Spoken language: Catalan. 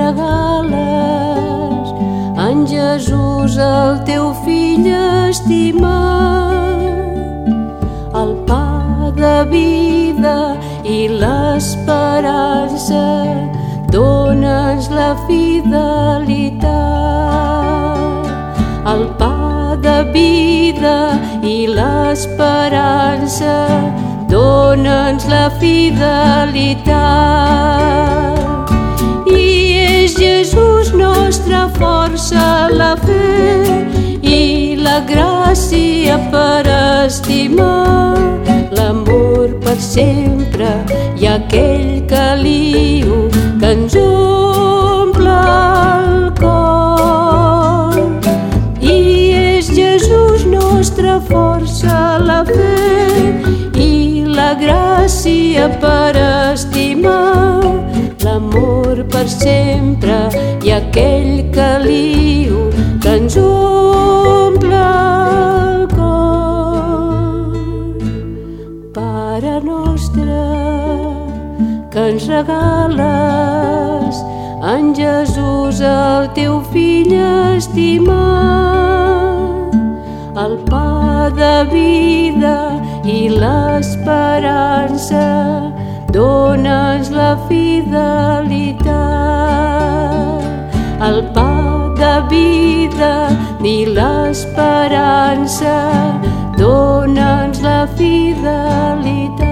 regales en Jesús, el teu fill estimat, el pa de vida i l'esperança, dona'ns la fidelitat. El pa de vida i l'esperança, dona'ns la fidelitat. I és Jesús nostra força, la fe i la gràcia per estimar, l'amor per sempre i aquell caliu que ens omple el cor. I és Jesús nostra força, la fe i la gràcia per estimar, l'amor per sempre i aquell caliu que ens omple el cor. Pare nostre, que ens regales en Jesús, el teu fill estimat, el pa de vida i l'esperança, dona'ns la fidelitat. El pa de vida i l'esperança, dona'ns la fidelitat.